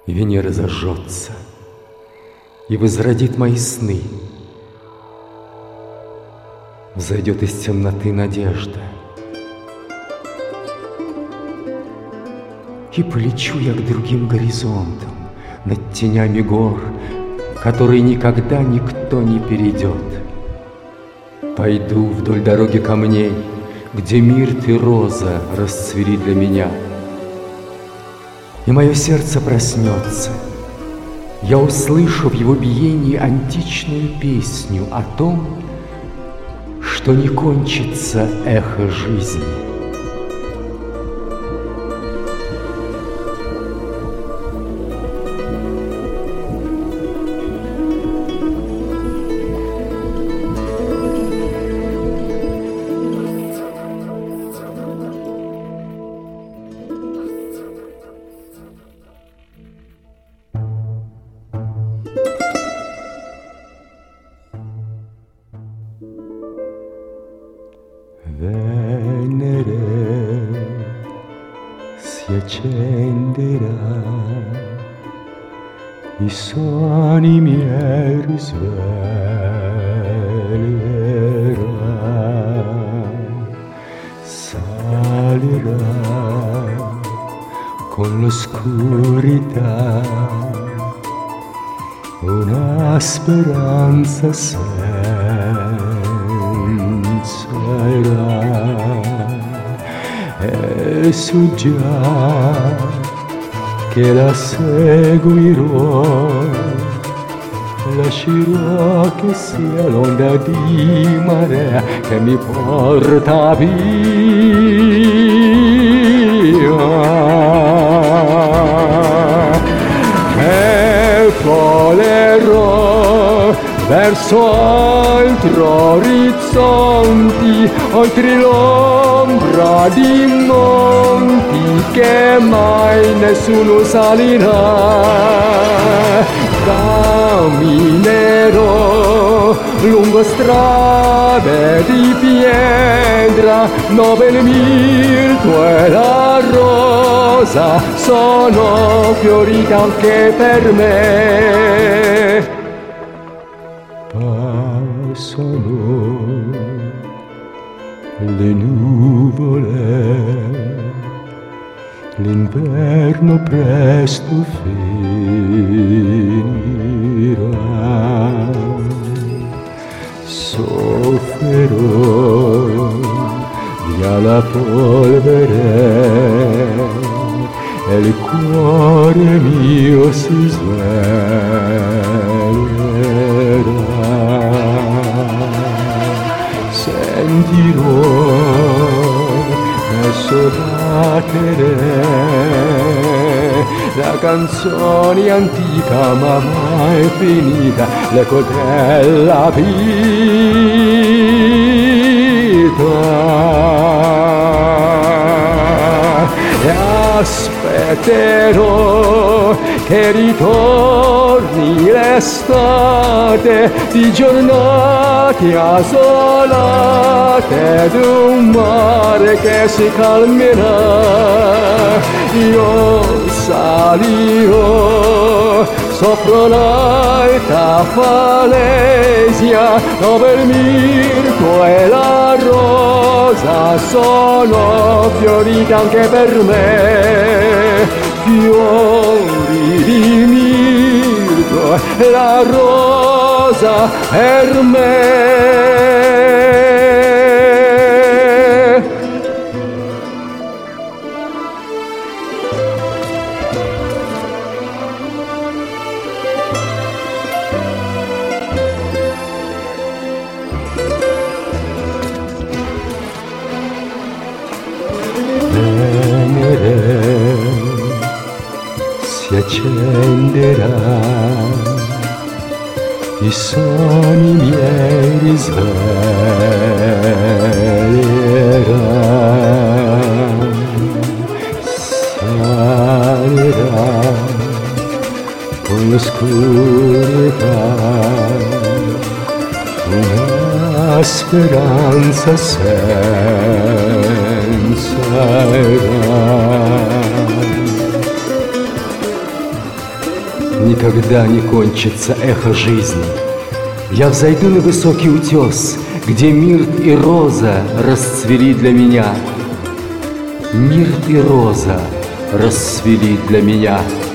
И Венера зажжется и возродит мои сны. Взойдет из темноты надежда, и полечу я к другим горизонтам, над тенями гор, которые никогда никто не перейдет. Пойду вдоль дороги камней, где мирт и роза расцвели для меня. И мое сердце проснется. Я услышу в его биении античную песню о том, что не кончится эхо жизни. Venere si accenderà, i suoni miei risveglierà, salirà con l'oscurità una speranza e so già che la seguirò, lascerò che sia l'onda di marea che mi porta via, e volerò verso altri orizzonti, oltre l'ombra di monti che mai nessuno salirà. Camminerò lungo strade di pietra, dove il mirto e la rosa sono fioriti anche per me. Passano le nuvole, l'inverno presto finirà, sofferò via la polvere e il cuore mio si sveglierà. Sentirò verso battere la canzone antica ma mai finita, l'eco della vita. E aspetterò che ritorni l'estate di giornate asolate ed un mare che si calmerà. Io salirò sopra l'alta falesia, dove il mirto e la rosa sono fioriti anche per me. Fiori di mirto e la rosa per me. Venere si accenderà, i sogni miei risveglierà, salirà con l'oscurità una speranza senza età. никогда не кончится эхо жизни. Я взойду на высокий утес, где мирт и роза расцвели для меня. Мирт и роза расцвели для меня.